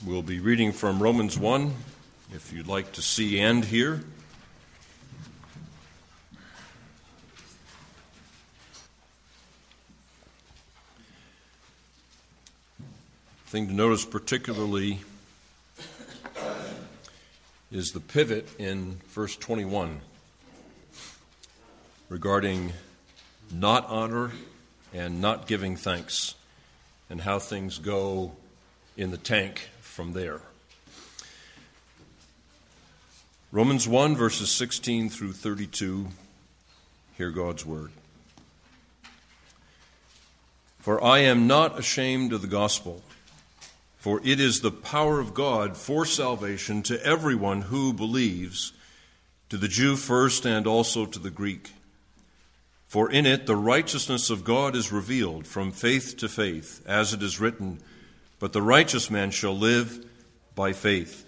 We'll be reading from Romans 1, if you'd like to see and hear. The thing to notice particularly is the pivot in verse 21 regarding not honor and not giving thanks, and how things go in the tank from there. Romans 1, verses 16 through 32, hear God's word. For I am not ashamed of the gospel, for it is the power of God for salvation to everyone who believes, to the Jew first and also to the Greek. For in it the righteousness of God is revealed from faith to faith, as it is written, but the righteous man shall live by faith.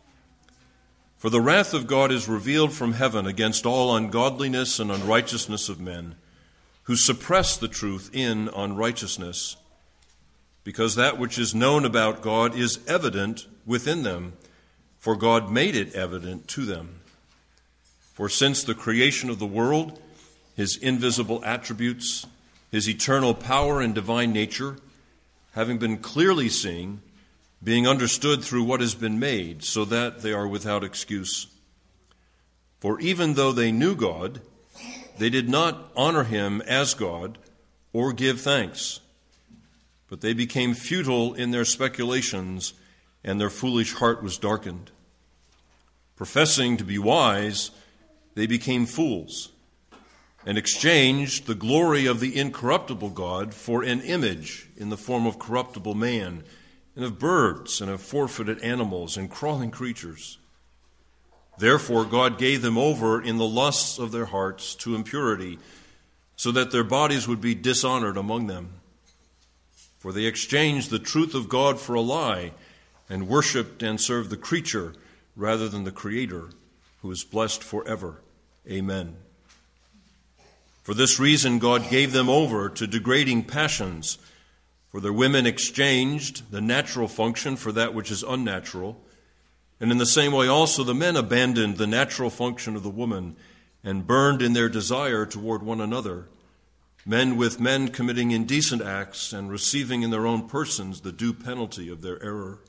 For the wrath of God is revealed from heaven against all ungodliness and unrighteousness of men, who suppress the truth in unrighteousness, because that which is known about God is evident within them, for God made it evident to them. For since the creation of the world, His invisible attributes, His eternal power and divine nature, having been clearly seen, being understood through what has been made, so that they are without excuse. For even though they knew God, they did not honor Him as God or give thanks, but they became futile in their speculations, and their foolish heart was darkened. Professing to be wise, they became fools, and exchanged the glory of the incorruptible God for an image in the form of corruptible man, and of birds, and of four-footed animals, and crawling creatures. Therefore God gave them over in the lusts of their hearts to impurity, so that their bodies would be dishonored among them. For they exchanged the truth of God for a lie, and worshipped and served the creature rather than the Creator, who is blessed forever. Amen. For this reason God gave them over to degrading passions, for their women exchanged the natural function for that which is unnatural, and in the same way also the men abandoned the natural function of the woman, and burned in their desire toward one another, men with men committing indecent acts and receiving in their own persons the due penalty of their error.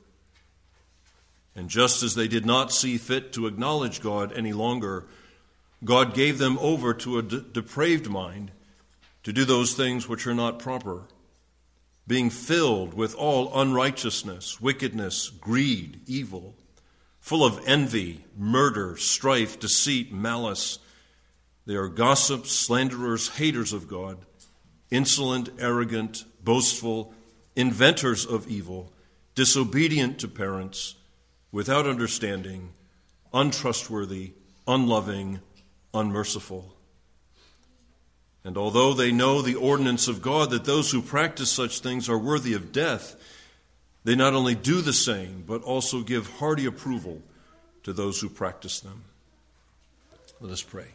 And just as they did not see fit to acknowledge God any longer, God gave them over to a depraved mind to do those things which are not proper, being filled with all unrighteousness, wickedness, greed, evil, full of envy, murder, strife, deceit, malice. They are gossips, slanderers, haters of God, insolent, arrogant, boastful, inventors of evil, disobedient to parents, without understanding, untrustworthy, unloving, unmerciful. And although they know the ordinance of God that those who practice such things are worthy of death, they not only do the same, but also give hearty approval to those who practice them. Let us pray.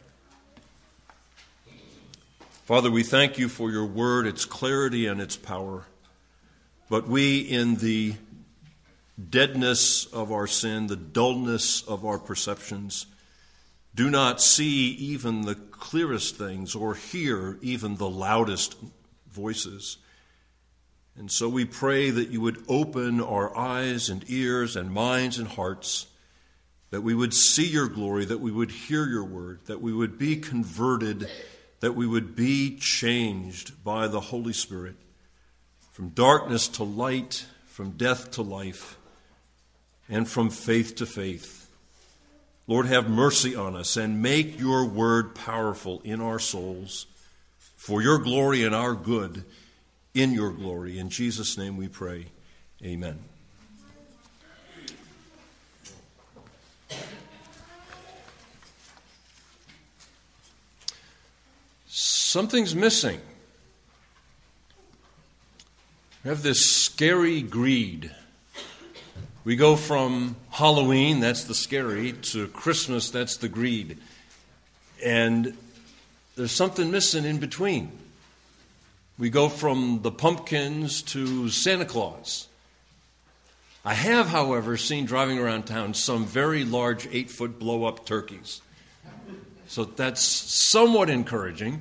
Father, we thank you for your word, its clarity and its power. But we, in the deadness of our sin, the dullness of our perceptions, do not see even the clearest things or hear even the loudest voices. And so we pray that you would open our eyes and ears and minds and hearts, that we would see your glory, that we would hear your word, that we would be converted, that we would be changed by the Holy Spirit from darkness to light, from death to life, and from faith to faith. Lord, have mercy on us and make your word powerful in our souls for your glory and our good in your glory. In Jesus' name we pray. Amen. Something's missing. We have this scary greed. We go from Halloween, that's the scary, to Christmas, that's the greed. And there's something missing in between. We go from the pumpkins to Santa Claus. I have, however, seen driving around town some very large 8-foot blow-up turkeys. So that's somewhat encouraging.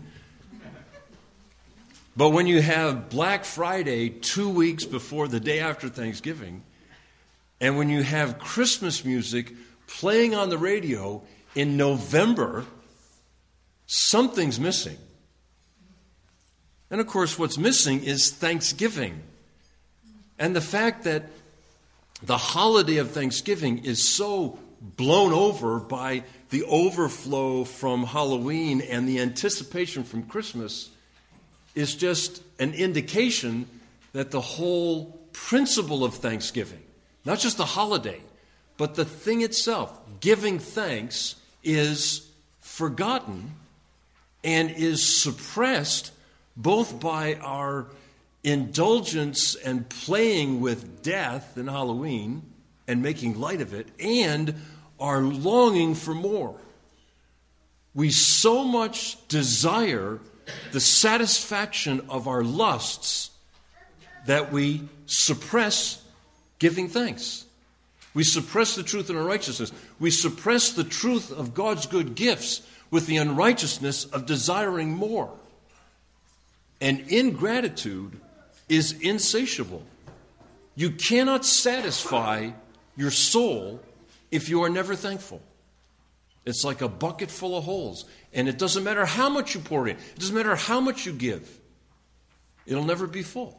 But when you have Black Friday 2 weeks before the day after Thanksgiving, and when you have Christmas music playing on the radio in November, something's missing. And of course, what's missing is Thanksgiving. And the fact that the holiday of Thanksgiving is so blown over by the overflow from Halloween and the anticipation from Christmas is just an indication that the whole principle of Thanksgiving, not just the holiday, but the thing itself, giving thanks, is forgotten and is suppressed both by our indulgence and playing with death in Halloween and making light of it, and our longing for more. We so much desire the satisfaction of our lusts that we suppress giving thanks. We suppress the truth in our righteousness. We suppress the truth of God's good gifts with the unrighteousness of desiring more. And ingratitude is insatiable. You cannot satisfy your soul if you are never thankful. It's like a bucket full of holes. And it doesn't matter how much you pour in. It doesn't matter how much you give. It'll never be full.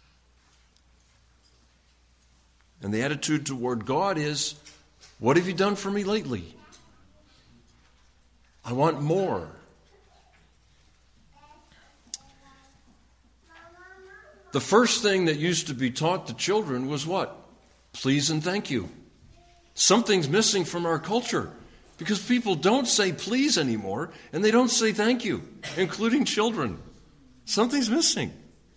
And the attitude toward God is, what have you done for me lately? I want more. The first thing that used to be taught to children was what? Please and thank you. Something's missing from our culture because people don't say please anymore and they don't say thank you, including children. Something's missing.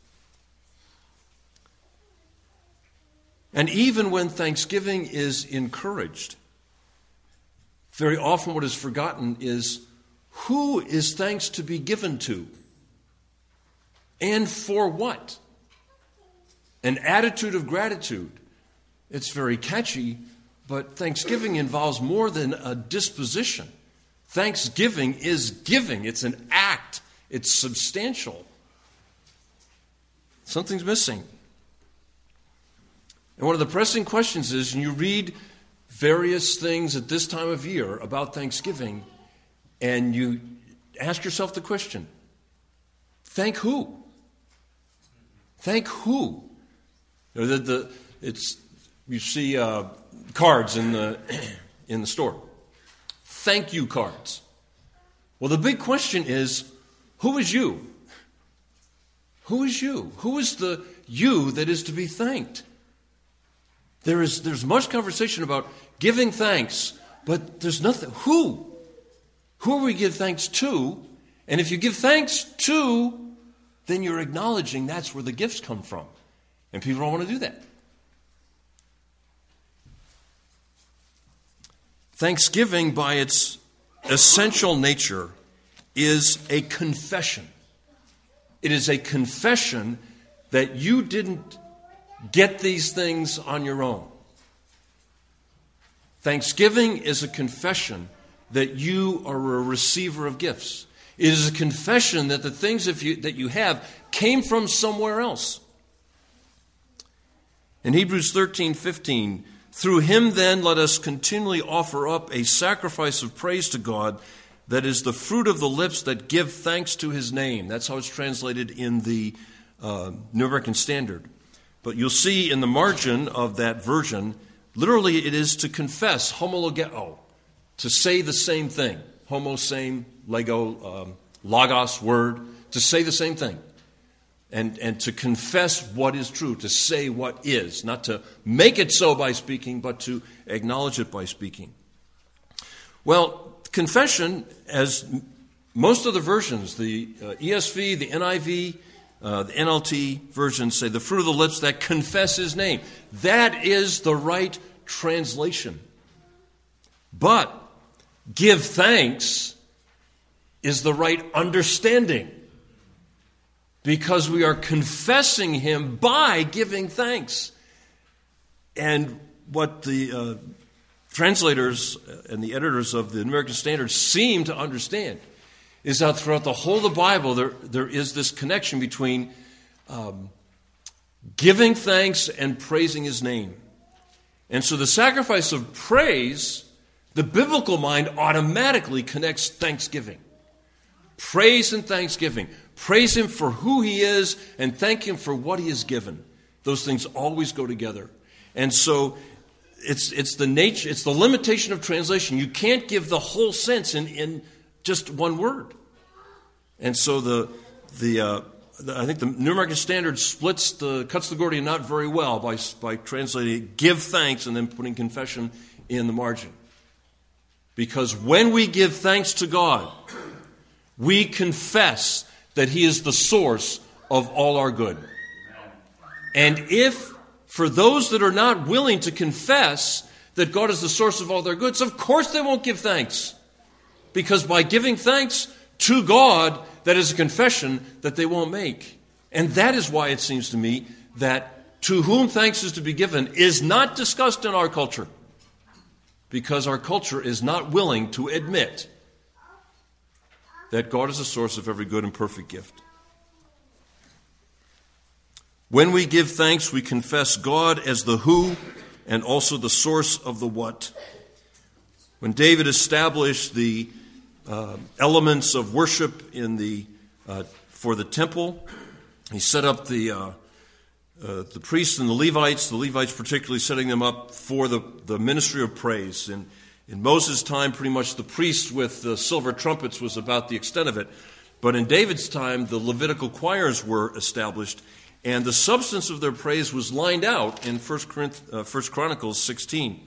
And even when thanksgiving is encouraged, very often what is forgotten is who is thanks to be given to and for what? An attitude of gratitude. It's very catchy, but thanksgiving involves more than a disposition. Thanksgiving is giving. It's an act. It's substantial. Something's missing. And one of the pressing questions is, and you read various things at this time of year about Thanksgiving, and you ask yourself the question, thank who? Thank who? You see cards in the store. Thank you cards. Well, the big question is, who is you? Who is you? Who is the you that is to be thanked? There's much conversation about giving thanks, but there's nothing. Who? Who we give thanks to? And if you give thanks to, then you're acknowledging that's where the gifts come from. And people don't want to do that. Thanksgiving, by its essential nature, is a confession. It is a confession that you didn't get these things on your own. Thanksgiving is a confession that you are a receiver of gifts. It is a confession that the things that you have came from somewhere else. In Hebrews 13:15, through him then let us continually offer up a sacrifice of praise to God that is the fruit of the lips that give thanks to his name. That's how it's translated in the New American Standard. But you'll see in the margin of that version, literally it is to confess, homologeo, to say the same thing. Homo, same, lego, logos, word, to say the same thing. And to confess what is true, to say what is, not to make it so by speaking, but to acknowledge it by speaking. Well, confession, as most of the versions, the ESV, the NIV, the NLT versions say, the fruit of the lips that confess his name. That is the right translation. But give thanks is the right understanding. Because we are confessing him by giving thanks. And what the translators and the editors of the American Standard seem to understand is that throughout the whole of the Bible, there is this connection between giving thanks and praising His name. And so the sacrifice of praise, the biblical mind automatically connects thanksgiving. Praise and thanksgiving. Praise Him for who He is and thank Him for what He has given. Those things always go together. And so it's the nature, it's the limitation of translation. You can't give the whole sense in just one word. And so I think the New American Standard cuts the Gordian knot very well by translating give thanks and then putting confession in the margin. Because when we give thanks to God, we confess that He is the source of all our good. And if, for those that are not willing to confess that God is the source of all their goods, of course they won't give thanks. Because by giving thanks to God, that is a confession that they won't make. And that is why it seems to me that to whom thanks is to be given is not discussed in our culture. Because our culture is not willing to admit that God is the source of every good and perfect gift. When we give thanks, we confess God as the who and also the source of the what. When David established the elements of worship for the temple, he set up the priests and the Levites particularly setting them up for the ministry of praise. And in Moses' time, pretty much the priests with the silver trumpets was about the extent of it. But in David's time, the Levitical choirs were established, and the substance of their praise was lined out in 1 Chronicles 16.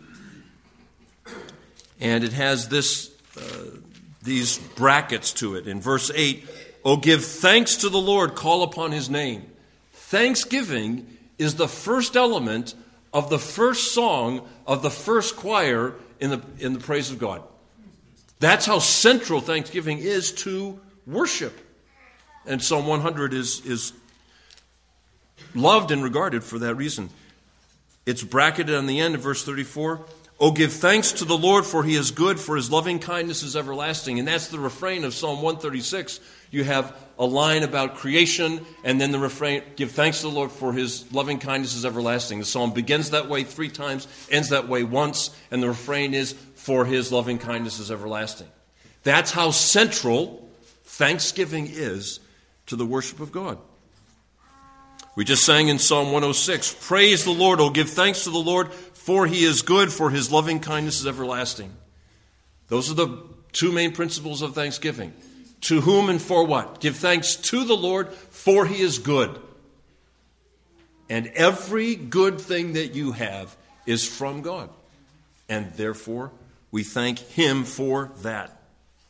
And it has these brackets to it. In verse 8, "O give thanks to the Lord, call upon His name." Thanksgiving is the first element of the first song of the first choir in the praise of God. That's how central thanksgiving is to worship. And Psalm 100 is loved and regarded for that reason. It's bracketed on the end of verse 34. "O give thanks to the Lord, for He is good, for His loving kindness is everlasting." And that's the refrain of Psalm 136. You have a line about creation, and then the refrain, "Give thanks to the Lord, for His loving kindness is everlasting." The psalm begins that way 3 times, ends that way once, and the refrain is, "For His loving kindness is everlasting." That's how central thanksgiving is to the worship of God. We just sang in Psalm 106, "Praise the Lord, O give thanks to the Lord, for He is good, for His loving kindness is everlasting." Those are the 2 main principles of thanksgiving. To whom and for what? Give thanks to the Lord, for He is good. And every good thing that you have is from God. And therefore, we thank Him for that.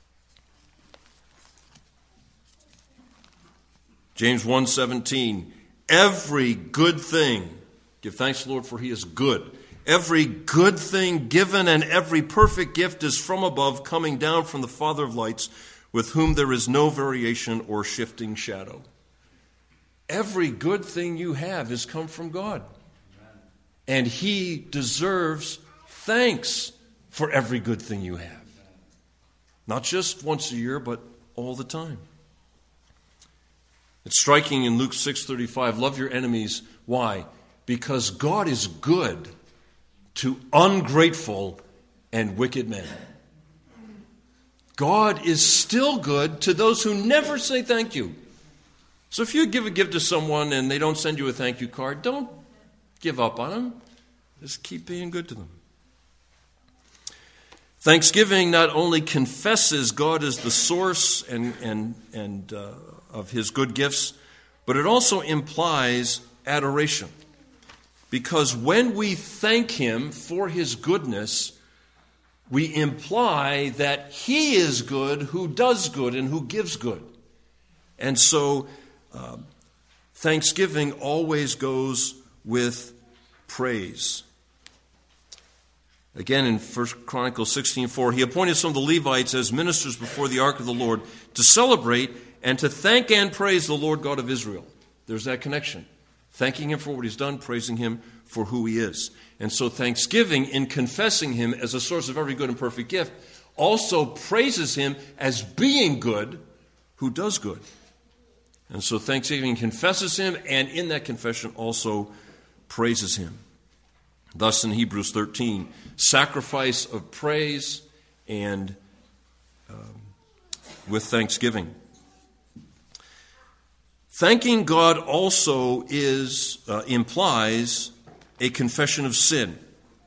James 1:17, "Every good thing," give thanks to the Lord, for He is good. "Every good thing given and every perfect gift is from above, coming down from the Father of lights, with whom there is no variation or shifting shadow." Every good thing you have has come from God. And He deserves thanks for every good thing you have. Not just once a year, but all the time. It's striking in Luke 6:35, "Love your enemies." Why? Because God is good to ungrateful and wicked men. God is still good to those who never say thank you. So if you give a gift to someone and they don't send you a thank you card, don't give up on them. Just keep being good to them. Thanksgiving not only confesses God as the source and of His good gifts, but it also implies adoration. Because when we thank Him for His goodness, we imply that He is good, who does good and who gives good. And so thanksgiving always goes with praise. Again, in 1 Chronicles 16:4, "He appointed some of the Levites as ministers before the ark of the Lord to celebrate and to thank and praise the Lord God of Israel." There's that connection. thanking him for what he's done, praising him for who he is. And so thanksgiving, in confessing him as a source of every good and perfect gift, also praises him as being good who does good. And so thanksgiving confesses him, and in that confession also praises him. Thus in Hebrews 13, sacrifice of praise and with thanksgiving. Thanking God also implies a confession of sin.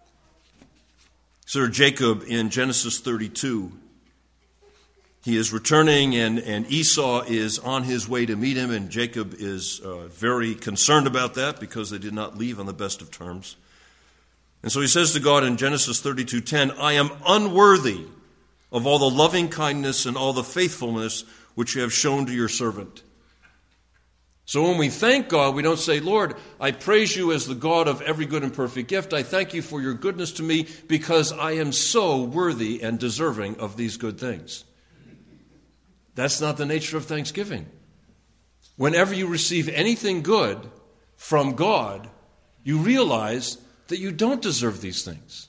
Sir Jacob in Genesis 32, he is returning and Esau is on his way to meet him, and Jacob is very concerned about that because they did not leave on the best of terms. And so he says to God in Genesis 32:10, I am unworthy of all the loving kindness and all the faithfulness which you have shown to your servant. So when we thank God, we don't say, Lord, I praise you as the God of every good and perfect gift. I thank you for your goodness to me because I am so worthy and deserving of these good things. That's not the nature of thanksgiving. Whenever you receive anything good from God, you realize that you don't deserve these things.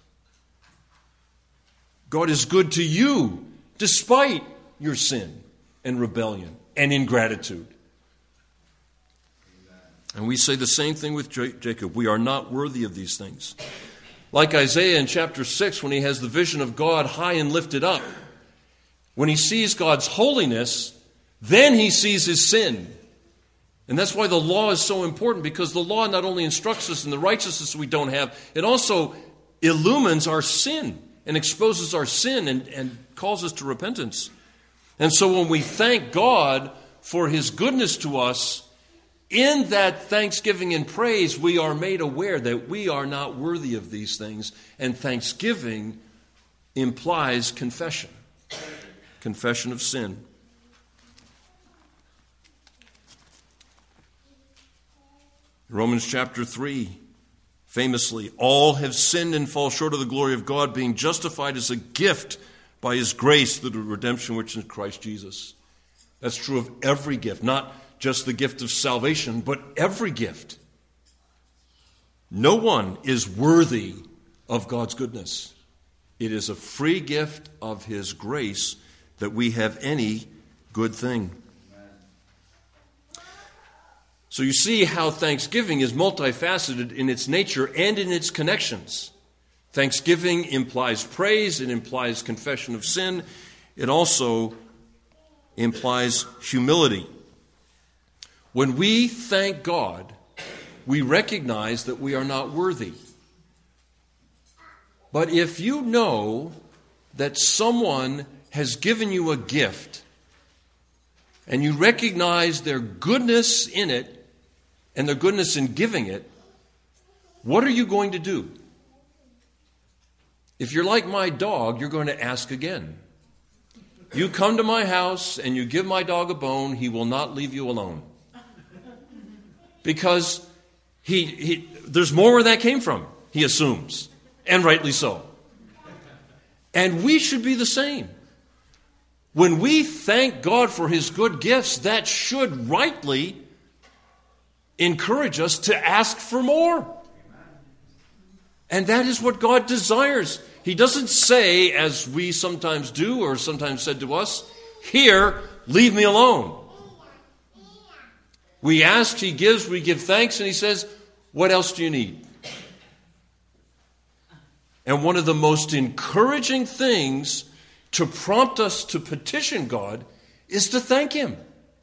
God is good to you despite your sin and rebellion and ingratitude. And we say the same thing with Jacob. We are not worthy of these things. Like Isaiah in chapter 6, when he has the vision of God high and lifted up, when he sees God's holiness, then he sees his sin. And that's why the law is so important, because the law not only instructs us in the righteousness we don't have, it also illumines our sin and exposes our sin and calls us to repentance. And so when we thank God for his goodness to us, in that thanksgiving and praise, we are made aware that we are not worthy of these things. And thanksgiving implies confession. Confession of sin. Romans chapter 3, famously, all have sinned and fall short of the glory of God, being justified as a gift by his grace through the redemption which is in Christ Jesus. That's true of every gift, not just the gift of salvation, but every gift. No one is worthy of God's goodness. It is a free gift of his grace that we have any good thing. So you see how thanksgiving is multifaceted in its nature and in its connections. Thanksgiving implies praise, it implies confession of sin, it also implies humility. When we thank God, we recognize that we are not worthy. But if you know that someone has given you a gift, and you recognize their goodness in it, and their goodness in giving it, what are you going to do? If you're like my dog, you're going to ask again. You come to my house and you give my dog a bone, he will not leave you alone. Because there's more where that came from, he assumes, and rightly so. And we should be the same. When we thank God for his good gifts, that should rightly encourage us to ask for more. And that is what God desires. He doesn't say, as we sometimes do or sometimes said to us, here, leave me alone. We ask, he gives, we give thanks, and he says, what else do you need? And one of the most encouraging things to prompt us to petition God is to thank him.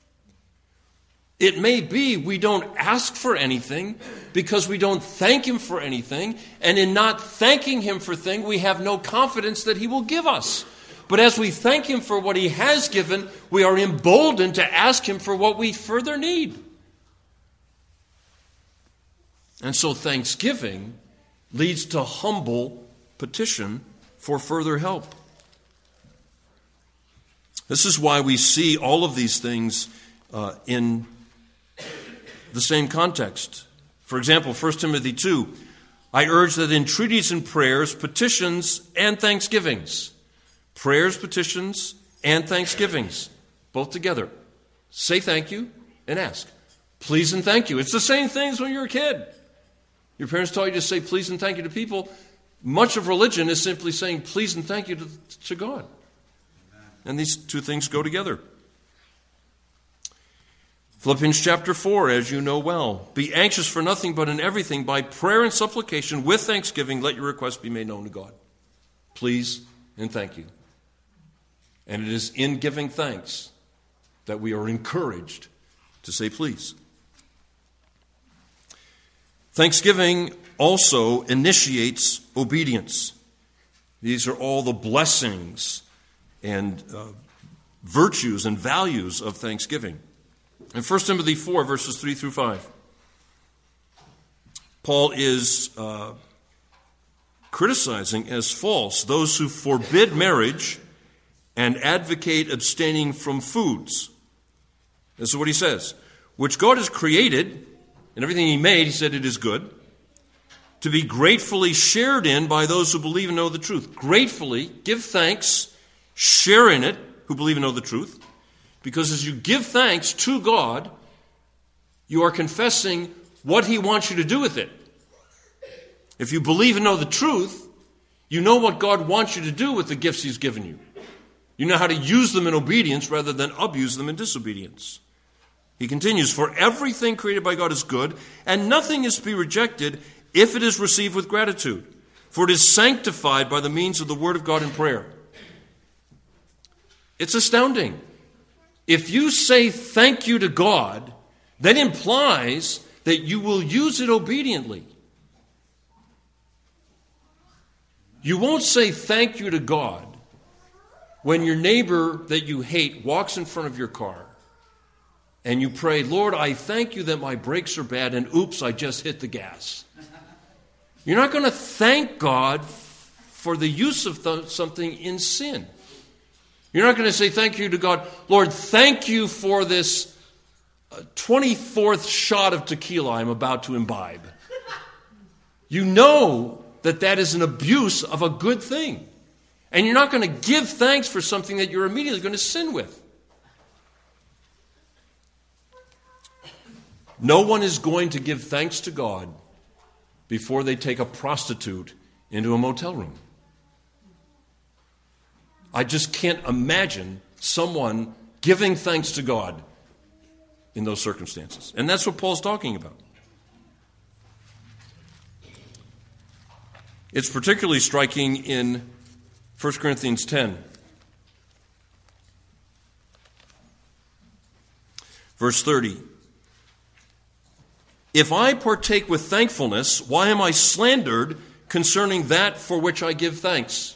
It may be we don't ask for anything because we don't thank him for anything, and in not thanking him for things, we have no confidence that he will give us. But as we thank him for what he has given, we are emboldened to ask him for what we further need. And so thanksgiving leads to humble petition for further help. This is why we see all of these things in the same context. For example, 1 Timothy 2, I urge that entreaties and prayers, petitions, and thanksgivings. Prayers, petitions, and thanksgivings. Both together. Say thank you and ask. Please and thank you. It's the same thing as when you're a kid. Your parents taught you to say please and thank you to people. Much of religion is simply saying please and thank you to God. And these two things go together. Philippians chapter 4, as you know well. Be anxious for nothing, but in everything, by prayer and supplication, with thanksgiving, let your requests be made known to God. Please and thank you. And it is in giving thanks that we are encouraged to say please. Thanksgiving also initiates obedience. These are all the blessings and virtues and values of thanksgiving. In 1 Timothy 4, verses 3 through 5, Paul is criticizing as false those who forbid marriage and advocate abstaining from foods. This is what he says. Which God has created, and everything he made, he said it is good, to be gratefully shared in by those who believe and know the truth. Gratefully, give thanks, share in it, who believe and know the truth. Because as you give thanks to God, you are confessing what he wants you to do with it. If you believe and know the truth, you know what God wants you to do with the gifts he's given you. You know how to use them in obedience rather than abuse them in disobedience. He continues, for everything created by God is good, and nothing is to be rejected if it is received with gratitude. For it is sanctified by the means of the word of God in prayer. It's astounding. If you say thank you to God, that implies that you will use it obediently. You won't say thank you to God when your neighbor that you hate walks in front of your car and you pray, Lord, I thank you that my brakes are bad and oops, I just hit the gas. You're not going to thank God for the use of something in sin. You're not going to say thank you to God, Lord, thank you for this 24th shot of tequila I'm about to imbibe. You know that is an abuse of a good thing. And you're not going to give thanks for something that you're immediately going to sin with. No one is going to give thanks to God before they take a prostitute into a motel room. I just can't imagine someone giving thanks to God in those circumstances. And that's what Paul's talking about. It's particularly striking in 1 Corinthians 10. Verse 30. If I partake with thankfulness, why am I slandered concerning that for which I give thanks?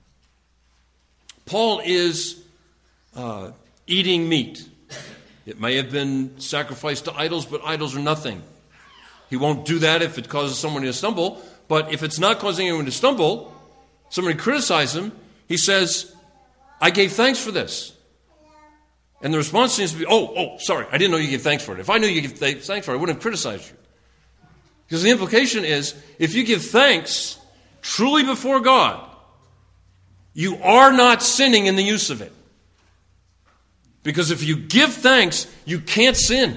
Paul is eating meat. It may have been sacrificed to idols, but idols are nothing. He won't do that if it causes someone to stumble. But if it's not causing anyone to stumble, somebody criticizes him, he says, I gave thanks for this. And the response seems to be, sorry, I didn't know you gave thanks for it. If I knew you gave thanks for it, I wouldn't have criticized you. Because the implication is, if you give thanks truly before God, you are not sinning in the use of it. Because if you give thanks, you can't sin.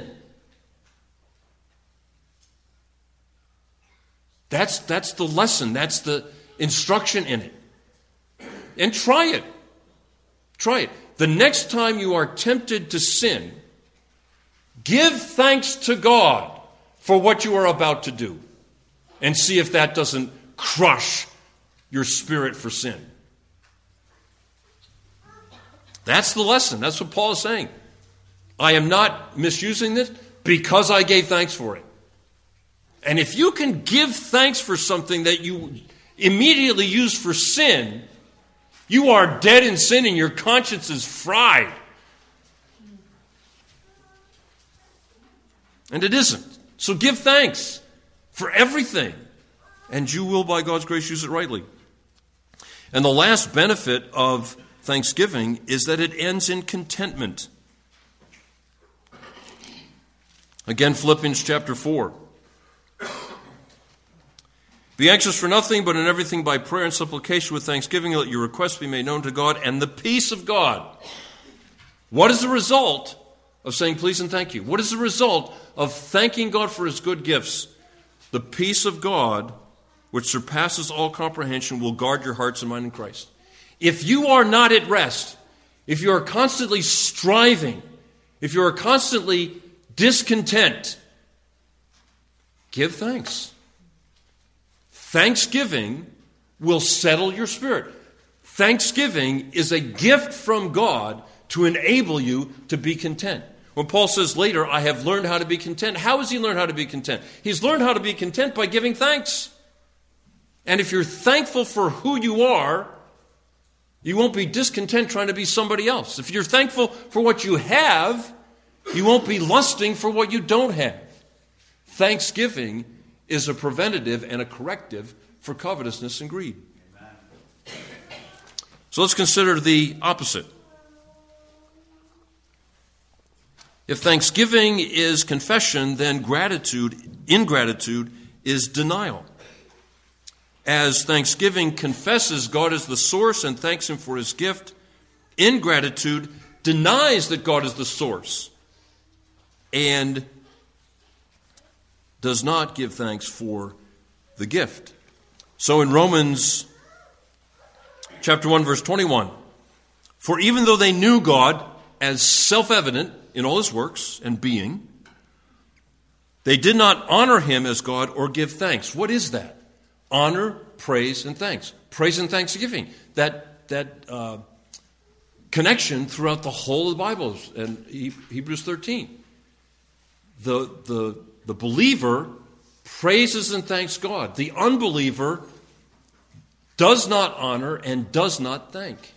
That's the lesson. That's the instruction in it. And try it. Try it. The next time you are tempted to sin, give thanks to God for what you are about to do. And see if that doesn't crush your spirit for sin. That's the lesson. That's what Paul is saying. I am not misusing this because I gave thanks for it. And if you can give thanks for something that you immediately use for sin, you are dead in sin and your conscience is fried. And it isn't. So give thanks for everything. And you will, by God's grace, use it rightly. And the last benefit of thanksgiving is that it ends in contentment. Again, Philippians chapter 4. Be anxious for nothing, but in everything by prayer and supplication with thanksgiving, let your requests be made known to God, and the peace of God. What is the result of saying please and thank you? What is the result of thanking God for his good gifts? The peace of God, which surpasses all comprehension, will guard your hearts and mind in Christ. If you are not at rest, if you are constantly striving, if you are constantly discontent, give thanks. Thanksgiving will settle your spirit. Thanksgiving is a gift from God to enable you to be content. When Paul says later, I have learned how to be content, how has he learned how to be content? He's learned how to be content by giving thanks. And if you're thankful for who you are, you won't be discontent trying to be somebody else. If you're thankful for what you have, you won't be lusting for what you don't have. Thanksgiving is a preventative and a corrective for covetousness and greed. Amen. So let's consider the opposite. If thanksgiving is confession, then ingratitude is denial. As thanksgiving confesses God is the source and thanks him for his gift, ingratitude denies that God is the source and does not give thanks for the gift. So in Romans chapter 1, verse 21, for even though they knew God as self-evident in all his works and being, they did not honor him as God or give thanks. What is that? Honor, praise, and thanks. Praise and thanksgiving. That connection throughout the whole of the Bible and Hebrews 13. The believer praises and thanks God. The unbeliever does not honor and does not thank.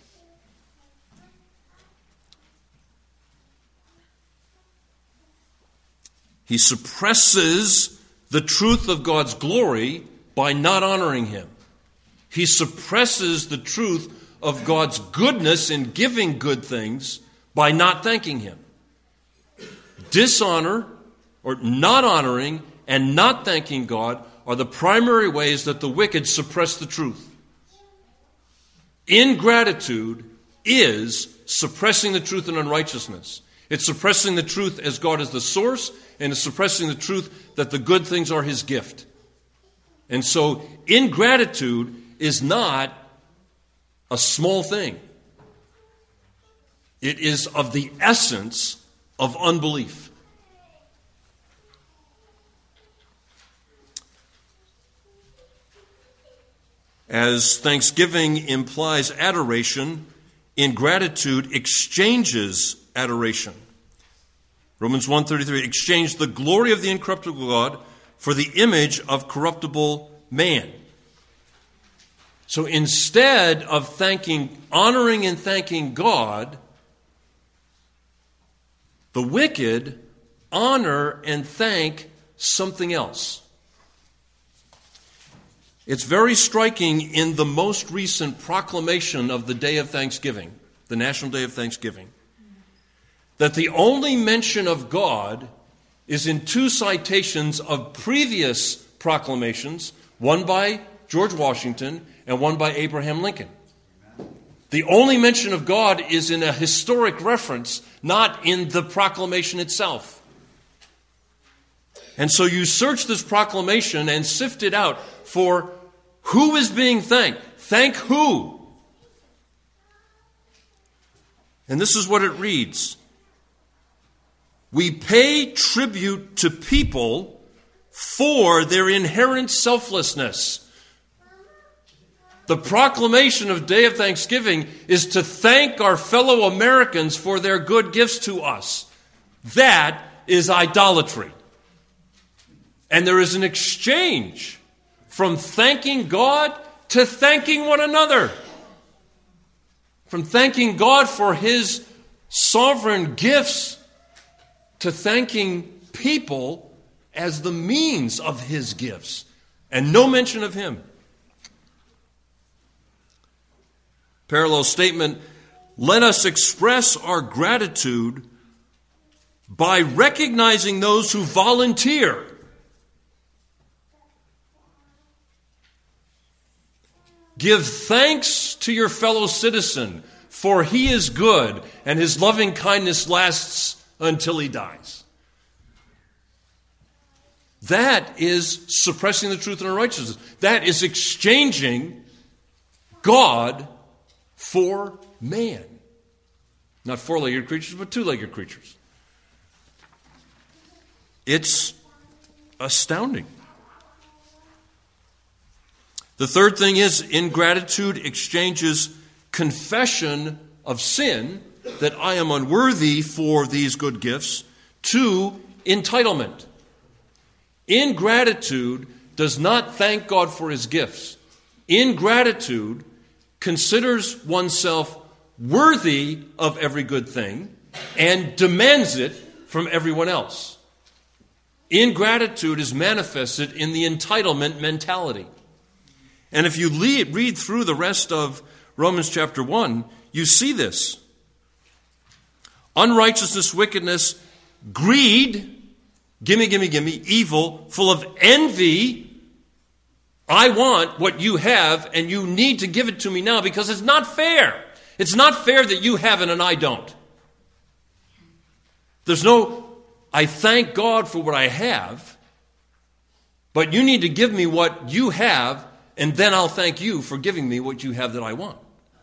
He suppresses the truth of God's glory by not honoring him. He suppresses the truth of God's goodness in giving good things by not thanking him. Dishonor, or not honoring and not thanking God, are the primary ways that the wicked suppress the truth. Ingratitude is suppressing the truth in unrighteousness. It's suppressing the truth as God is the source, and it's suppressing the truth that the good things are his gift. And so ingratitude is not a small thing. It is of the essence of unbelief. As thanksgiving implies adoration, ingratitude exchanges adoration. Romans 1:33, exchange the glory of the incorruptible God for the image of corruptible man. So instead of honoring and thanking God, the wicked honor and thank something else. It's very striking in the most recent proclamation of the Day of Thanksgiving, the National Day of Thanksgiving, that the only mention of God is in two citations of previous proclamations, one by George Washington and one by Abraham Lincoln. The only mention of God is in a historic reference, not in the proclamation itself. And so you search this proclamation and sift it out for who is being thanked. Thank who? And this is what it reads. We pay tribute to people for their inherent selflessness. The proclamation of Day of Thanksgiving is to thank our fellow Americans for their good gifts to us. That is idolatry. And there is an exchange from thanking God to thanking one another. From thanking God for his sovereign gifts to thanking people as the means of his gifts. And no mention of him. Parallel statement, let us express our gratitude by recognizing those who volunteer. Give thanks to your fellow citizen, for he is good, and his loving kindness lasts until he dies. That is suppressing the truth and unrighteousness. That is exchanging God for man. Not four-legged creatures, but two-legged creatures. It's astounding. The third thing is ingratitude exchanges confession of sin, that I am unworthy for these good gifts, to entitlement. Ingratitude does not thank God for his gifts. Ingratitude considers oneself worthy of every good thing and demands it from everyone else. Ingratitude is manifested in the entitlement mentality. And if you read through the rest of Romans chapter 1, you see this. Unrighteousness, wickedness, greed, gimme, evil, full of envy. I want what you have, and you need to give it to me now because it's not fair. It's not fair that you have it and I don't. There's no, I thank God for what I have, but you need to give me what you have, and then I'll thank you for giving me what you have that I want.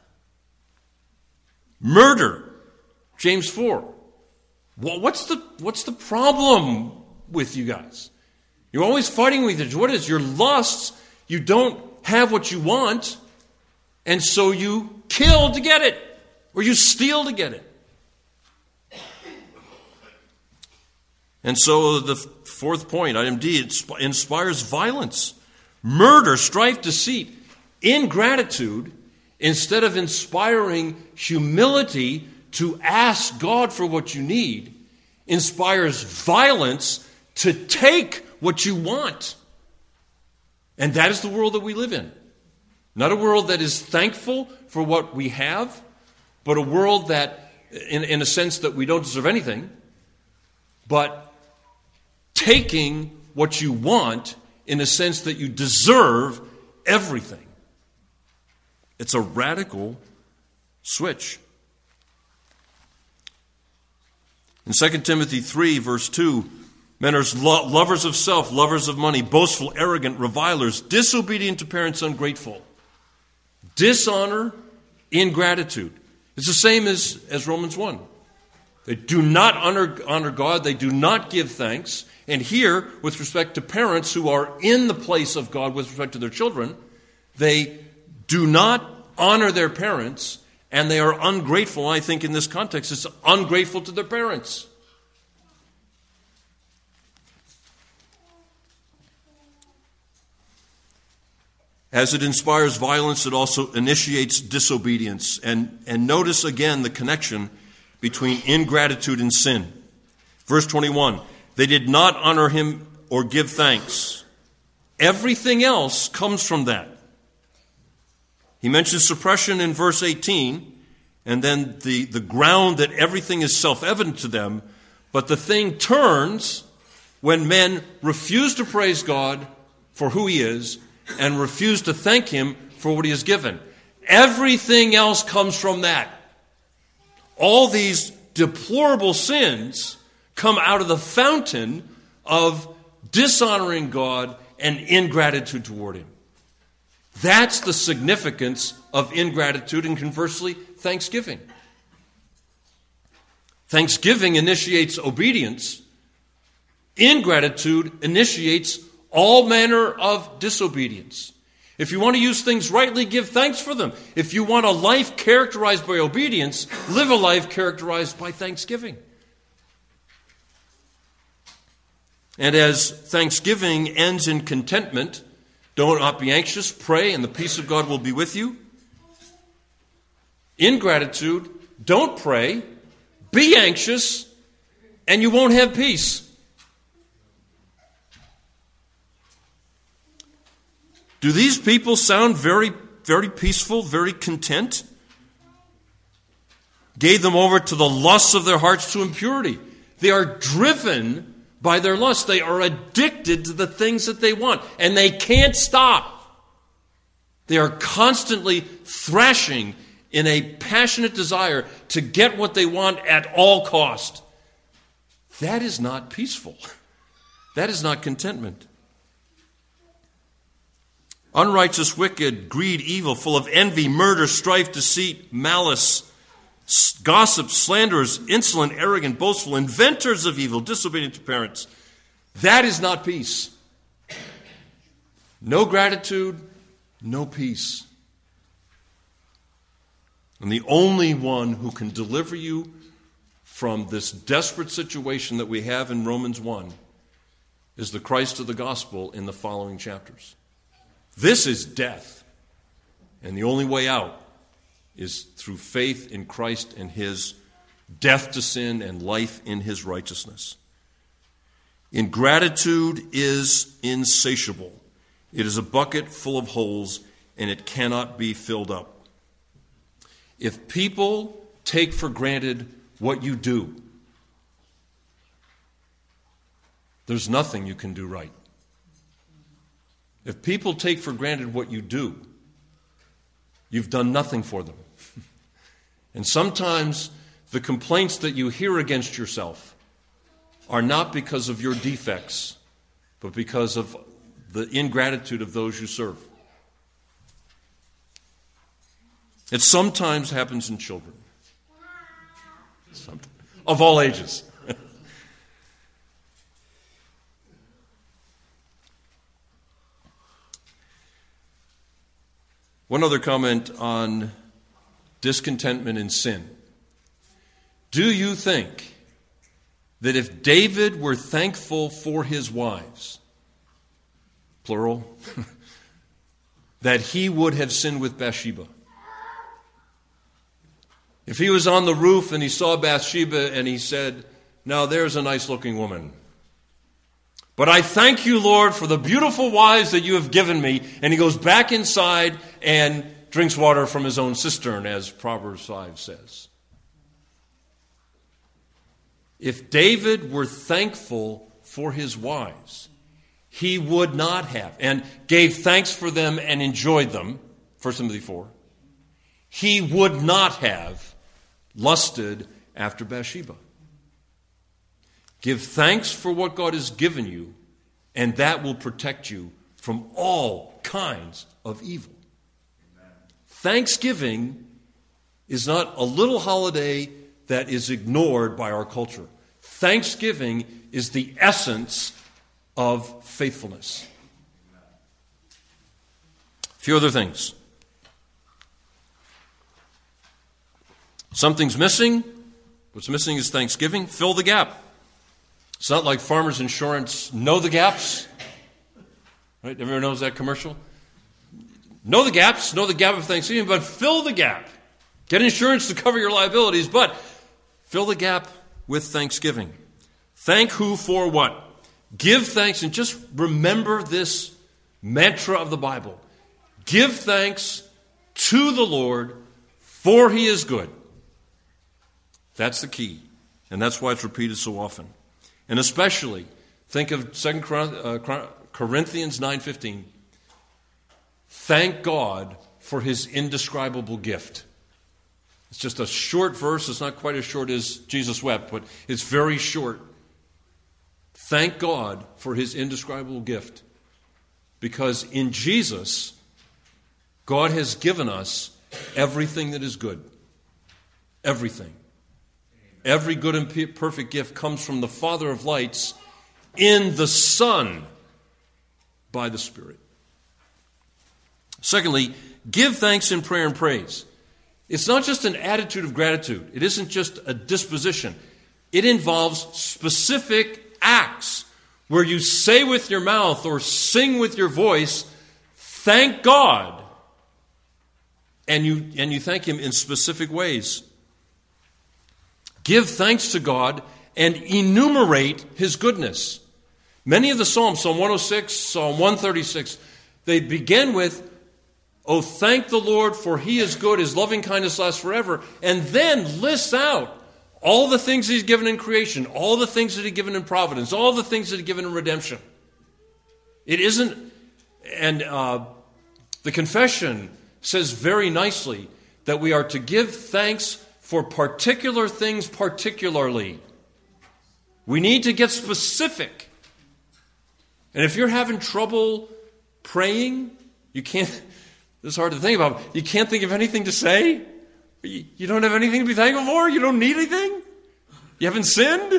Murder, James 4. Well, what's the problem with you guys? You're always fighting with each other. What is your lusts? You don't have what you want, and so you kill to get it, or you steal to get it. And so the fourth point, item D, it inspires violence, murder, strife, deceit, ingratitude, instead of inspiring humility to ask God for what you need, inspires violence to take what you want. And that is the world that we live in. Not a world that is thankful for what we have, but a world that, in a sense that we don't deserve anything, but taking what you want in a sense that you deserve everything. It's a radical switch. In 2 Timothy 3, verse 2, men are lovers of self, lovers of money, boastful, arrogant, revilers, disobedient to parents, ungrateful. Dishonor, ingratitude. It's the same as Romans 1. They do not honor God. They do not give thanks. And here, with respect to parents who are in the place of God with respect to their children, they do not honor their parents, and they are ungrateful. I think in this context, it's ungrateful to their parents. As it inspires violence, it also initiates disobedience. And notice again the connection between ingratitude and sin. Verse 21, they did not honor him or give thanks. Everything else comes from that. He mentions suppression in verse 18, and then the ground that everything is self-evident to them, but the thing turns when men refuse to praise God for who he is and refuse to thank him for what he has given. Everything else comes from that. All these deplorable sins come out of the fountain of dishonoring God and ingratitude toward him. That's the significance of ingratitude and conversely, thanksgiving. Thanksgiving initiates obedience. Ingratitude initiates all manner of disobedience. If you want to use things rightly, give thanks for them. If you want a life characterized by obedience, live a life characterized by thanksgiving. And as thanksgiving ends in contentment, do not be anxious, pray, and the peace of God will be with you. Ingratitude, don't pray, be anxious, and you won't have peace. Do these people sound very, very peaceful, very content? Gave them over to the lusts of their hearts to impurity. They are driven by their lust. They are addicted to the things that they want, and they can't stop. They are constantly thrashing in a passionate desire to get what they want at all cost. That is not peaceful. That is not contentment. Unrighteous, wicked, greed, evil, full of envy, murder, strife, deceit, malice, gossip, slanderers, insolent, arrogant, boastful, inventors of evil, disobedient to parents. That is not peace. No gratitude, no peace. And the only one who can deliver you from this desperate situation that we have in Romans 1 is the Christ of the gospel in the following chapters. This is death. And the only way out is through faith in Christ and his death to sin and life in his righteousness. Ingratitude is insatiable. It is a bucket full of holes, and it cannot be filled up. If people take for granted what you do, there's nothing you can do right. If people take for granted what you do, you've done nothing for them. And sometimes the complaints that you hear against yourself are not because of your defects, but because of the ingratitude of those you serve. It sometimes happens in children. Of all ages. One other comment on discontentment in sin. Do you think that if David were thankful for his wives, plural, that he would have sinned with Bathsheba? If he was on the roof and he saw Bathsheba and he said, "Now there's a nice-looking woman. But I thank you, Lord, for the beautiful wives that you have given me," and he goes back inside and drinks water from his own cistern, as Proverbs 5 says. If David were thankful for his wives, he would not have, and gave thanks for them and enjoyed them, 1 Timothy 4, he would not have lusted after Bathsheba. Give thanks for what God has given you, and that will protect you from all kinds of evil. Amen. Thanksgiving is not a little holiday that is ignored by our culture. Thanksgiving is the essence of faithfulness. A few other things. Something's missing. What's missing is thanksgiving. Fill the gap. It's not like Farmers Insurance, know the gaps. Right? Everyone knows that commercial? Know the gaps, know the gap of thanksgiving, but fill the gap. Get insurance to cover your liabilities, but fill the gap with thanksgiving. Thank who for what? Give thanks, and just remember this mantra of the Bible. Give thanks to the Lord, for he is good. That's the key, and that's why it's repeated so often. And especially, think of 2 Corinthians 9:15. Thank God for his indescribable gift. It's just a short verse. It's not quite as short as Jesus wept, but it's very short. Thank God for his indescribable gift. Because in Jesus, God has given us everything that is good. Everything. Every good and perfect gift comes from the Father of lights in the Son by the Spirit. Secondly, give thanks in prayer and praise. It's not just an attitude of gratitude. It isn't just a disposition. It involves specific acts where you say with your mouth or sing with your voice, thank God. And you thank him in specific ways. Give thanks to God and enumerate his goodness. Many of the Psalms, Psalm 106, Psalm 136, they begin with, "Oh, thank the Lord, for he is good, his loving kindness lasts forever," and then lists out all the things he's given in creation, all the things that he's given in providence, all the things that he's given in redemption. It isn't, and the confession says very nicely that we are to give thanks for particular things particularly. We need to get specific. And if you're having trouble praying, you can't, this is hard to think about, you can't think of anything to say? You don't have anything to be thankful for? You don't need anything? You haven't sinned?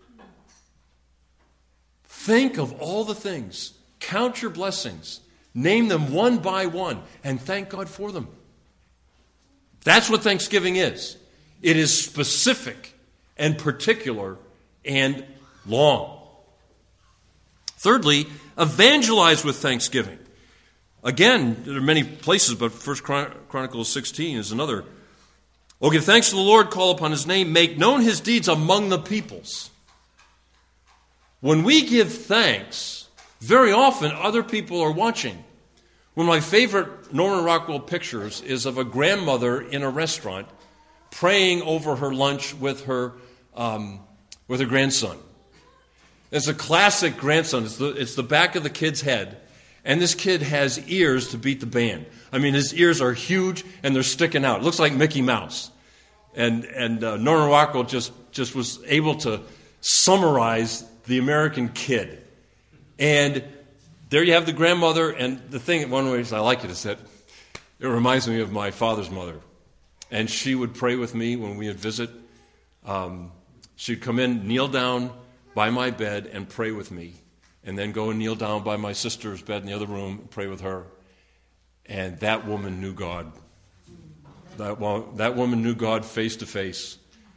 Think of all the things. Count your blessings. Name them one by one and thank God for them. That's what Thanksgiving is. It is specific and particular and long. Thirdly, evangelize with thanksgiving. Again, there are many places, but 1 Chronicles 16 is another. Oh, give thanks to the Lord, call upon his name, make known his deeds among the peoples. When we give thanks, very often other people are watching. One of my favorite Norman Rockwell pictures is of a grandmother in a restaurant praying over her lunch with her grandson. It's a classic grandson. It's the back of the kid's head. And this kid has ears to beat the band. I mean, his ears are huge and they're sticking out. It looks like Mickey Mouse. And Norman Rockwell just was able to summarize the American kid. And there you have the grandmother. And the thing, one way I like it is that it reminds me of my father's mother. And she would pray with me when we would visit. She'd come in, kneel down by my bed and pray with me. And then go and kneel down by my sister's bed in the other room and pray with her. And that woman knew God. That woman knew God face to face.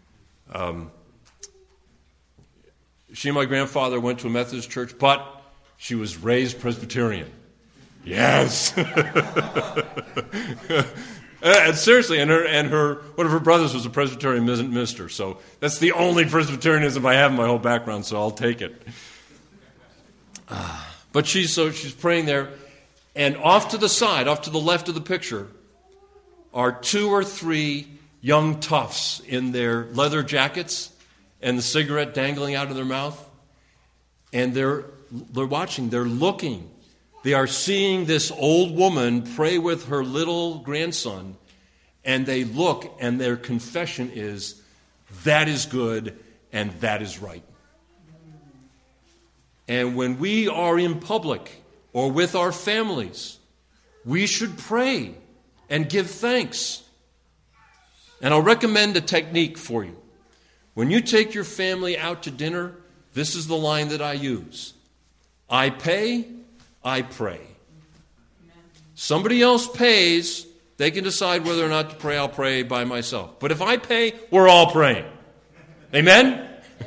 She and my grandfather went to a Methodist church, but she was raised Presbyterian. Yes. And seriously, and one of her brothers was a Presbyterian minister. So that's the only Presbyterianism I have in my whole background. So I'll take it. But she's praying there, and off to the side, off to the left of the picture, are 2 or 3 young toughs in their leather jackets and the cigarette dangling out of their mouth. And they're watching, they're looking. They are seeing this old woman pray with her little grandson, and they look, and their confession is, that is good and that is right. And when we are in public or with our families, we should pray and give thanks. And I'll recommend a technique for you. When you take your family out to dinner, this is the line that I use. I pay, I pray. Somebody else pays, they can decide whether or not to pray. I'll pray by myself. But if I pay, we're all praying. Amen?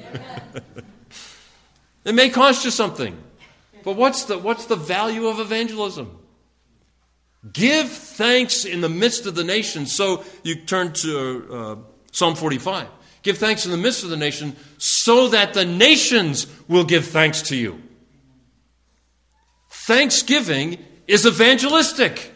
It may cost you something. But what's the value of evangelism? Give thanks in the midst of the nation. So you turn to Psalm 45. Give thanks in the midst of the nation so that the nations will give thanks to you. Thanksgiving is evangelistic.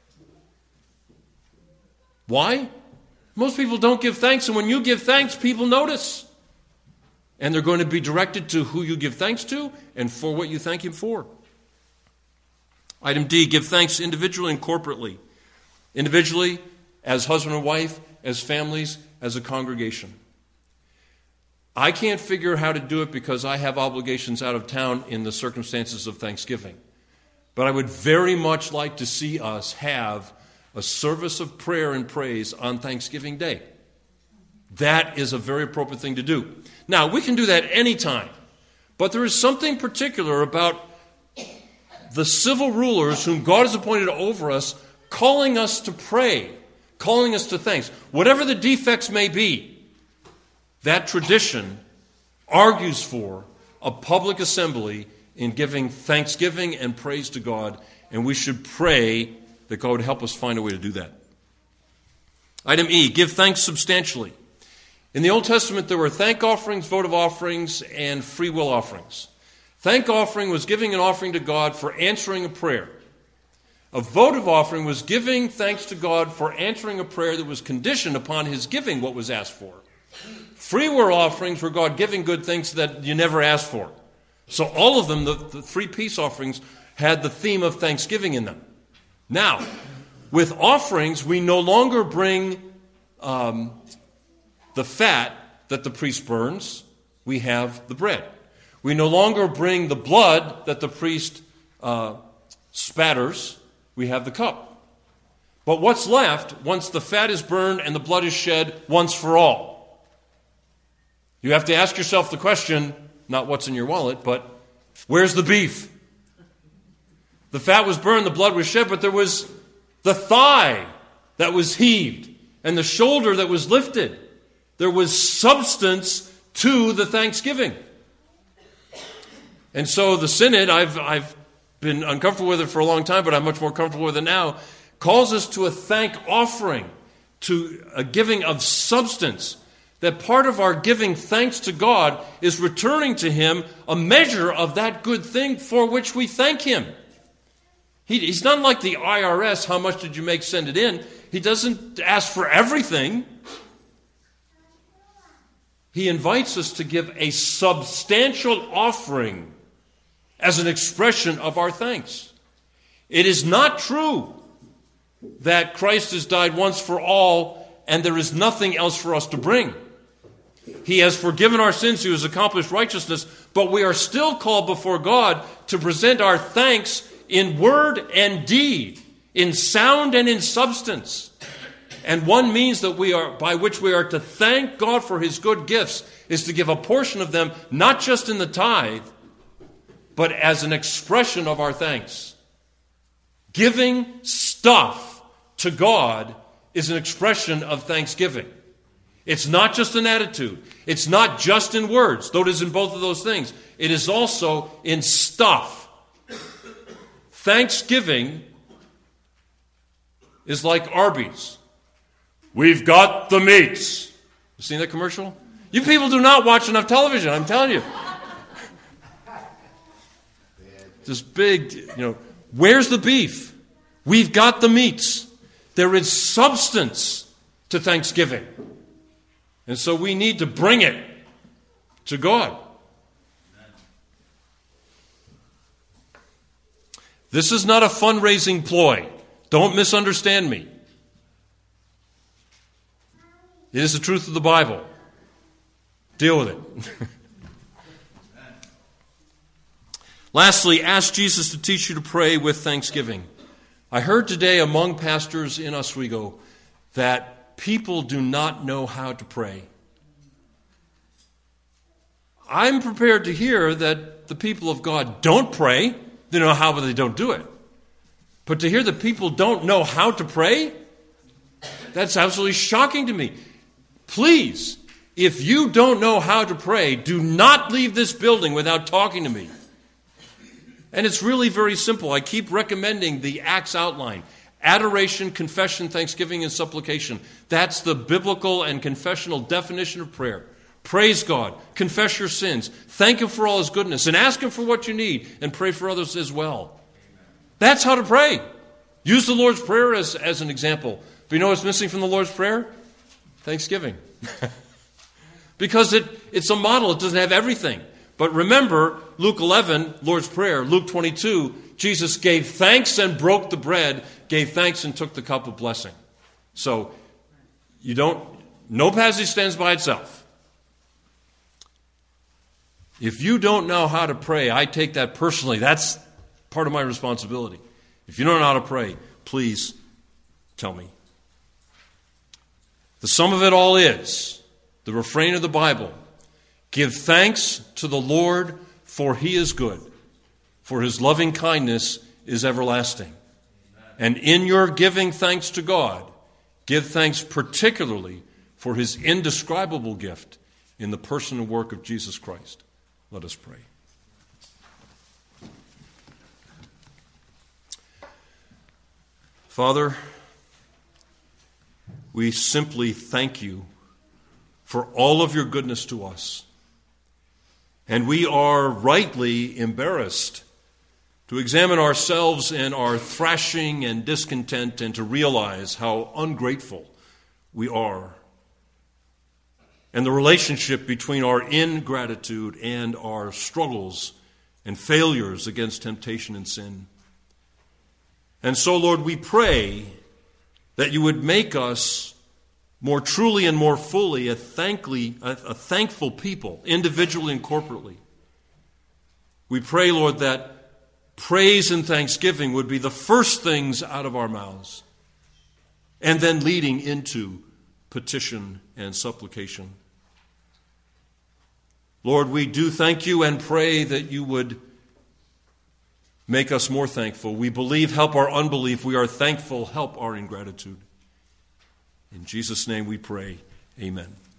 Why? Most people don't give thanks, and when you give thanks, people notice. And they're going to be directed to who you give thanks to and for what you thank him for. Item D, give thanks individually and corporately. Individually, as husband and wife, as families, as a congregation. I can't figure how to do it because I have obligations out of town in the circumstances of Thanksgiving. But I would very much like to see us have a service of prayer and praise on Thanksgiving Day. That is a very appropriate thing to do. Now, we can do that anytime, but there is something particular about the civil rulers whom God has appointed over us, calling us to pray, calling us to thanks. Whatever the defects may be, that tradition argues for a public assembly in giving thanksgiving and praise to God, and we should pray that God would help us find a way to do that. Item E, give thanks substantially. In the Old Testament, there were thank offerings, votive offerings, and free will offerings. Thank offering was giving an offering to God for answering a prayer. A votive offering was giving thanks to God for answering a prayer that was conditioned upon his giving what was asked for. Free will offerings were God giving good things that you never asked for. So all of them, the 3 peace offerings, had the theme of thanksgiving in them. Now, with offerings, we no longer bring the fat that the priest burns we have the bread. We no longer bring the blood that the priest spatters. We have the cup. But what's left once the fat is burned and the blood is shed once for all? You have to ask yourself the question, not what's in your wallet, but where's the beef? The fat was burned, the blood was shed, but there was the thigh that was heaved and the shoulder that was lifted. There was substance to the thanksgiving. And so the Synod, I've been uncomfortable with it for a long time, but I'm much more comfortable with it now, calls us to a thank offering, to a giving of substance. That part of our giving thanks to God is returning to Him a measure of that good thing for which we thank Him. He's not like the IRS, how much did you make, send it in. He doesn't ask for everything. He invites us to give a substantial offering as an expression of our thanks. It is not true that Christ has died once for all and there is nothing else for us to bring. He has forgiven our sins, He has accomplished righteousness, but we are still called before God to present our thanks in word and deed, in sound and in substance. And one means that by which we are to thank God for His good gifts is to give a portion of them, not just in the tithe, but as an expression of our thanks. Giving stuff to God is an expression of thanksgiving. It's not just an attitude. It's not just in words, though it is in both of those things. It is also in stuff. Thanksgiving is like Arby's. We've got the meats. You seen that commercial? You people do not watch enough television, I'm telling you. This big, where's the beef? We've got the meats. There is substance to Thanksgiving. And so we need to bring it to God. This is not a fundraising ploy. Don't misunderstand me. It is the truth of the Bible. Deal with it. Lastly, ask Jesus to teach you to pray with thanksgiving. I heard today among pastors in Oswego that people do not know how to pray. I'm prepared to hear that the people of God don't pray. They know how, but they don't do it. But to hear that people don't know how to pray, that's absolutely shocking to me. Please, if you don't know how to pray, do not leave this building without talking to me. And it's really very simple. I keep recommending the Acts outline. Adoration, confession, thanksgiving, and supplication. That's the biblical and confessional definition of prayer. Praise God. Confess your sins. Thank Him for all His goodness. And ask Him for what you need. And pray for others as well. That's how to pray. Use the Lord's Prayer as an example. But you know what's missing from the Lord's Prayer? Thanksgiving. Because it's a model. It doesn't have everything. But remember, Luke 11, Lord's Prayer. Luke 22, Jesus gave thanks and broke the bread, gave thanks and took the cup of blessing. So, no passage stands by itself. If you don't know how to pray, I take that personally. That's part of my responsibility. If you don't know how to pray, please tell me. The sum of it all is, the refrain of the Bible, give thanks to the Lord, for He is good, for His loving kindness is everlasting. And in your giving thanks to God, give thanks particularly for His indescribable gift in the person and work of Jesus Christ. Let us pray. Father, we simply thank You for all of Your goodness to us. And we are rightly embarrassed to examine ourselves and our thrashing and discontent and to realize how ungrateful we are. And the relationship between our ingratitude and our struggles and failures against temptation and sin. And so, Lord, we pray that You would make us more truly and more fully a thankful people, individually and corporately. We pray, Lord, that praise and thanksgiving would be the first things out of our mouths, and then leading into petition and supplication. Lord, we do thank you and pray that you would make us more thankful. We believe, help our unbelief. We are thankful, help our ingratitude. In Jesus' name we pray, amen.